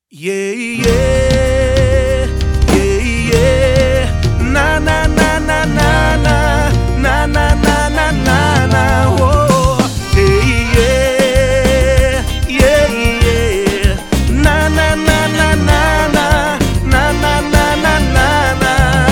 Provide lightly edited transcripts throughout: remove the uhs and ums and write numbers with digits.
Yeah, yeah, yeah, yeah. Na na na na na na na na na na na na. Oh, yeah, yeah, yeah. Na na na na na na na na na na na.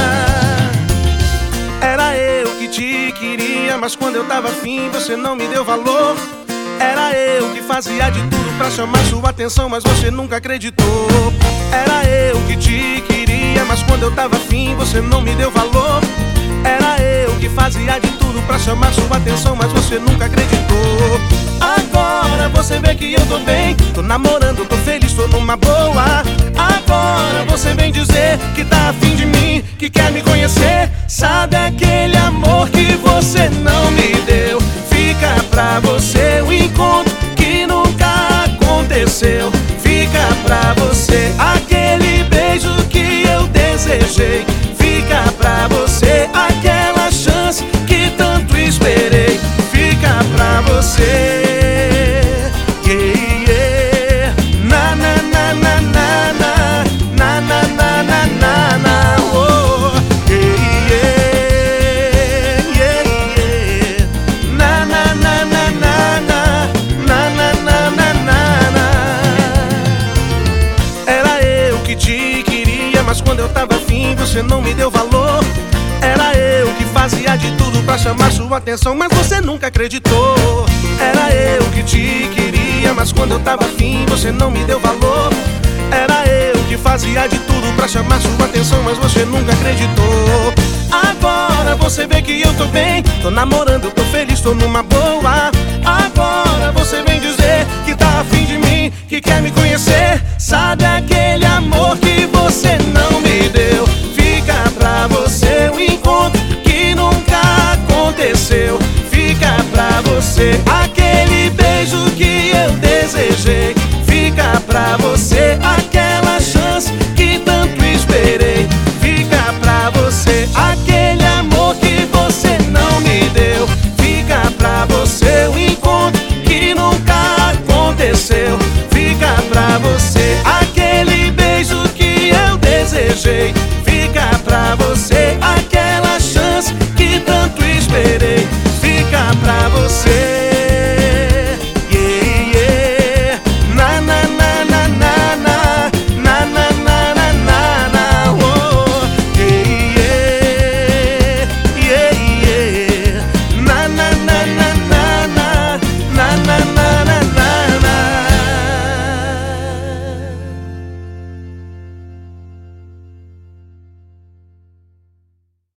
Era eu que te queria, mas quando eu tava afim você não me deu valor. Era eu que fazia de tudo pra chamar sua atenção, mas você nunca acreditou. Era eu que te queria, mas quando eu tava afim você não me deu valor. Era eu que fazia de tudo pra chamar sua atenção, mas você nunca acreditou. Agora você vê que eu tô bem, tô namorando, tô feliz, tô numa boa. Agora você vem dizer que tá afim de mim, que quer me conhecer. Sabe aquele amor que você não me deu? Fica pra você o encontro que nunca aconteceu. Fica pra você aquele beijo que eu desejei. Fica pra você aquela chance que tanto esperei. Fica pra você. Yeah, yeah. Na na na na na na na na na na na. Oh, yeah, yeah, yeah. Na na na na na na na na na na na. Era eu que te queria, mas quando eu tava afim você não me deu valor. Era eu que fazia de tudo pra chamar sua atenção, mas você nunca acreditou. Era eu que te queria, mas quando eu tava afim você não me deu valor. Era eu que fazia de tudo pra chamar sua atenção, mas você nunca acreditou. Agora você vê que eu tô bem, tô namorando, tô feliz, tô numa boa. Agora você vem dizer que tá afim de mim, que quer me conhecer. Sabe aquele amor que você não me deu? Fica pra você o encontro que nunca aconteceu. Fica pra você aquele beijo que eu desejei.